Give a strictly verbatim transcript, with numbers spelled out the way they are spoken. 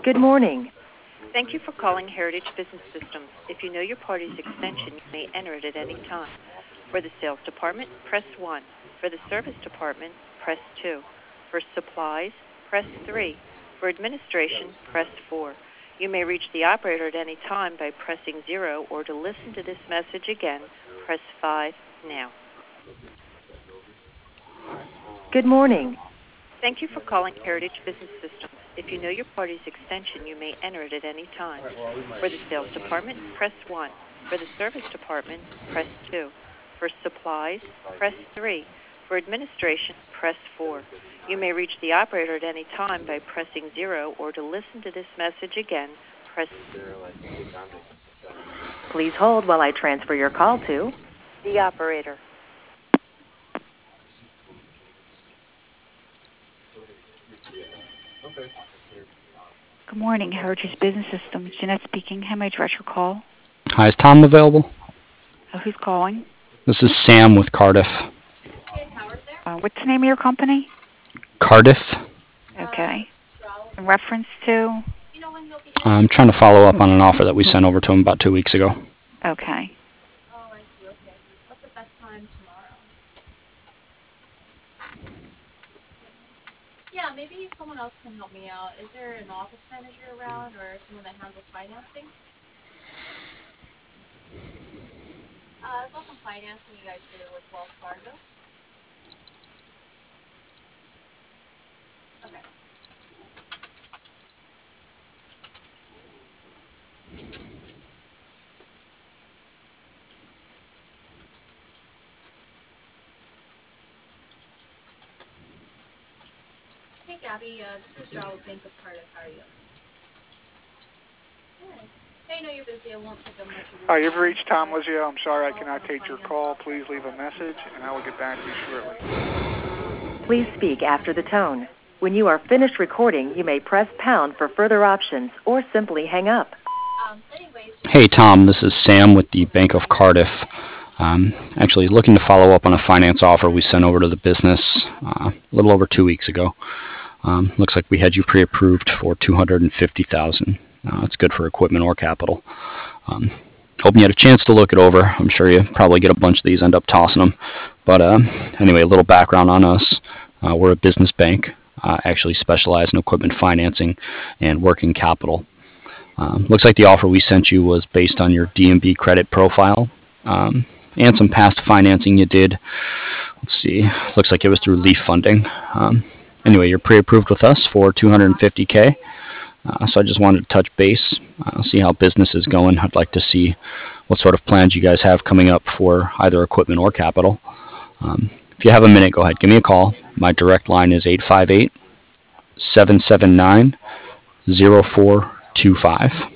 Good morning. Thank you for calling Heritage Business Systems. If you know your party's extension, you may enter it at any time. For the sales department, press one. For the service department, press two. For supplies, press three. For administration, press four. You may reach the operator at any time by pressing zero, or to listen to this message again, press five now. Good morning. Thank you for calling Heritage Business Systems. If you know your party's extension, you may enter it at any time. For the sales department, press one. For the service department, press two. For supplies, press three. For administration, press four. You may reach the operator at any time by pressing zero, or to listen to this message again, press zero. Please hold while I transfer your call to the operator. Good morning, Heritage Business Systems. Jeanette speaking. How may I direct your call? Hi, is Tom available? Uh, who's calling? This is Sam with Cardiff. Uh, what's the name of your company? Cardiff. Okay. In reference to? I'm trying to follow up on an offer that we sent over to him about two weeks ago. Okay. Oh, I see. Okay. What's the best time tomorrow? Yeah, maybe someone else can help me out. Is there an office manager around or someone that handles financing? Uh, I saw some financing you guys do with Wells Fargo. Okay. Hey, Gabby. Uh, this is Joe with Bank of Cardiff. How are you? Good. Hey, I know you're busy. I won't take up much of your Hi, time. you've reached Tom Lizio. I'm sorry I cannot take your call. Please leave a message, and I will get back to you shortly. Please speak after the tone. When you are finished recording, you may press pound for further options or simply hang up. Um, anyways, Hey, Tom. This is Sam with the Bank of Cardiff. Um, actually looking to follow up on a finance offer we sent over to the business uh, a little over two weeks ago. Um, looks like we had you pre-approved for two hundred fifty thousand dollars. Uh, it's good for equipment or capital. Um, hoping you had a chance to look it over. I'm sure you probably get a bunch of these, end up tossing them. But uh, anyway, a little background on us. Uh, we're a business bank, uh, actually specialize in equipment financing and working capital. Um, looks like the offer we sent you was based on your D M B credit profile um, and some past financing you did. Let's see, looks like it was through Leaf Funding. Um, anyway, you're pre-approved with us for two hundred fifty thousand dollars. Uh, so I just wanted to touch base, uh, see how business is going. I'd like to see what sort of plans you guys have coming up for either equipment or capital. Um, if you have a minute, go ahead, give me a call. My direct line is eight five eight, seven seven nine, zero four two five.